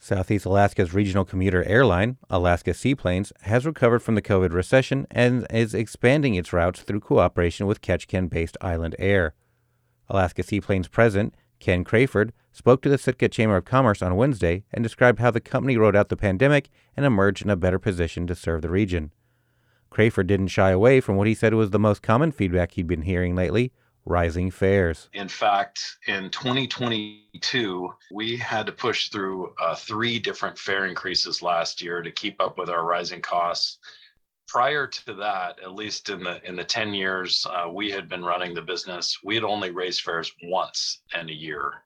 Southeast Alaska's regional commuter airline, Alaska Seaplanes, has recovered from the COVID recession and is expanding its routes through cooperation with Ketchikan-based Island Air. Alaska Seaplanes president, Ken Crayford, spoke to the Sitka Chamber of Commerce on Wednesday and described how the company rode out the pandemic and emerged in a better position to serve the region. Crayford didn't shy away from what he said was the most common feedback he'd been hearing lately: rising fares. In fact, in 2022, we had to push through 3 different fare increases last year to keep up with our rising costs. Prior to that, at least in the 10 years we had been running the business, we had only raised fares once in a year.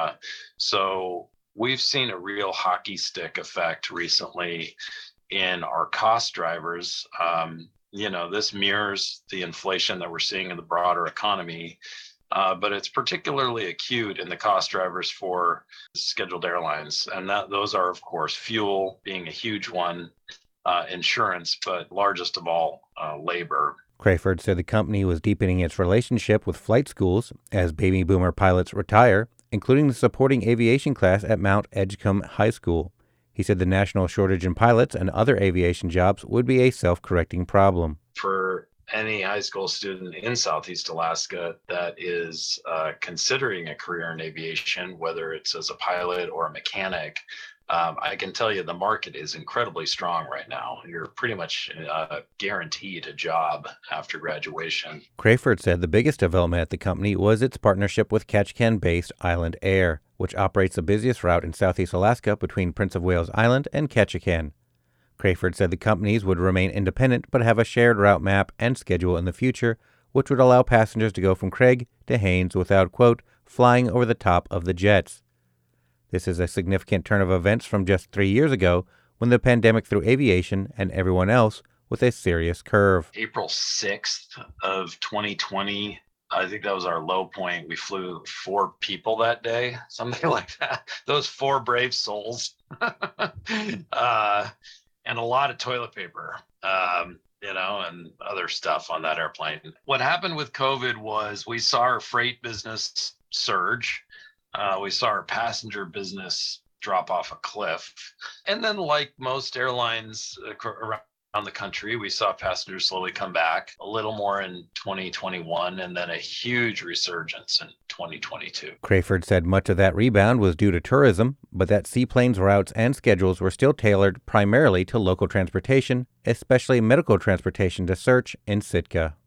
So we've seen a real hockey stick effect recently in our cost drivers. This mirrors the inflation that we're seeing in the broader economy, but it's particularly acute in the cost drivers for scheduled airlines. And those are, of course, fuel being a huge one, insurance, but largest of all, labor. Crayford said the company was deepening its relationship with flight schools as baby boomer pilots retire, including the supporting aviation class at Mount Edgecombe High School. He said the national shortage in pilots and other aviation jobs would be a self-correcting problem. For any high school student in Southeast Alaska that is considering a career in aviation, whether it's as a pilot or a mechanic, I can tell you the market is incredibly strong right now. You're pretty much guaranteed a job after graduation. Crayford said the biggest development at the company was its partnership with Ketchikan-based Island Air, which operates the busiest route in Southeast Alaska between Prince of Wales Island and Ketchikan. Crayford said the companies would remain independent but have a shared route map and schedule in the future, which would allow passengers to go from Craig to Haines without, quote, flying over the top of the jets. This is a significant turn of events from just 3 years ago, when the pandemic threw aviation and everyone else with a serious curve. April 6th of 2020, I think that was our low point. We flew 4 people that day, something like that. Those 4 brave souls. And a lot of toilet paper, and other stuff on that airplane. What happened with COVID was we saw our freight business surge. We saw our passenger business drop off a cliff. And then, like most airlines around the country, we saw passengers slowly come back, a little more in 2021, and then a huge resurgence in 2022. Crayford said much of that rebound was due to tourism, but that Seaplanes' routes and schedules were still tailored primarily to local transportation, especially medical transportation to Search in Sitka.